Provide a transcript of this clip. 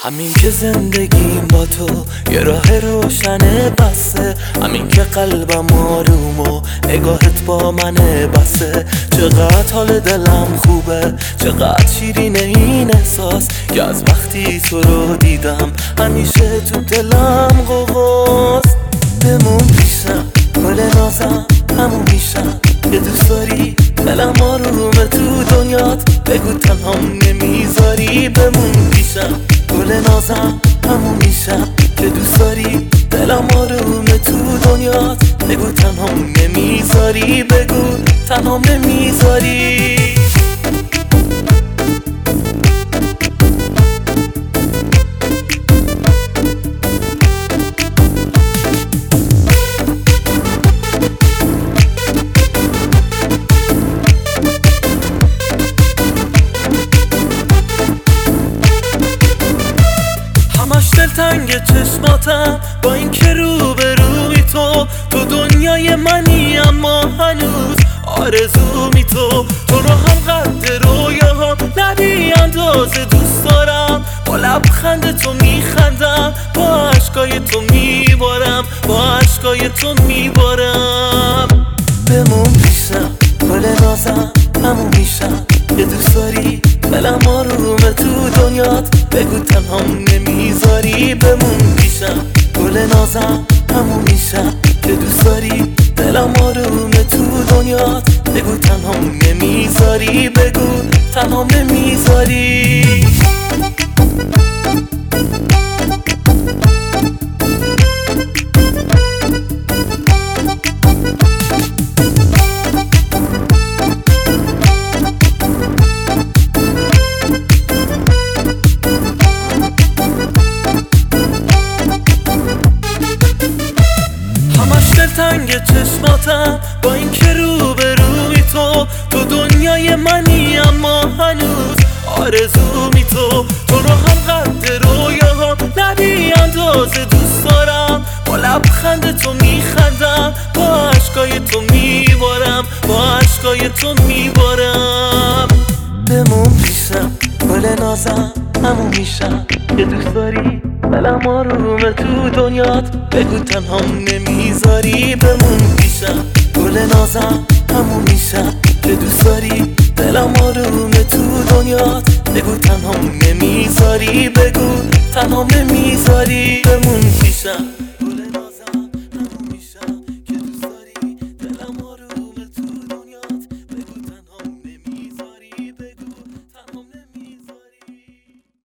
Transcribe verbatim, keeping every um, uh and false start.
همین که زندگیم با تو یه راه روشنه بسه، همین که قلبم آروم و نگاهت با منه بسه. چقدر حال دلم خوبه، چقدر شیرینه این احساس که از وقتی تو رو دیدم همیشه تو دلم قواست. بمون پیشم، گل نازم همون میشم که دوست داری، دلم آرومه تو دنیات، بگو تنهام نمیذاری. بمون پیشم، گل نازم همون میشم که دوست داری، دلم آرومه تو دنیات، بگو تنهام نمیذاری، بگو تنهام نمیذاری. همش دلتنگ چشماتم با این که رو به روی تو، تو دنیای منی اما هنوز آرزومی تو. تو رو هم قد رویاها نبی اندازه دوست دارم، با لبخند تو میخندم، با عشقای تو میبارم، با عشقای تو میبارم. بمون پیشم، گل نازم همون میشم که دوست داری، دلم آرومه تو دنیات، بگو تنهام نمیذاری. بمون پیشم، گل نازم همون میشم که دوست داری، دلم آرومه تو دنیات، بگو تنهام نمیذاری، بگو تنهام نمیذاری. دلتنگ چشماتم با این که رو به روی تو، تو دنیای منی اما هنوز آرزومی تو. تو رو هم قد رویاها نبی اندازه دوست دارم، با لبخند تو میخندم، با عشقای تو میبارم، با عشقای تو میبارم. بمون پیشم، گل نازم همون میشم که دوست داری، دلم آرومه تو دنیات، بگو تنهام نمیذاری. بمون پیشم، گل نازم همون میشم که دوست داری، دلم آرومه تو دنیات، بگو تنهام نمیذاری، بگو تنهام نمیذاری. بمون پیشم.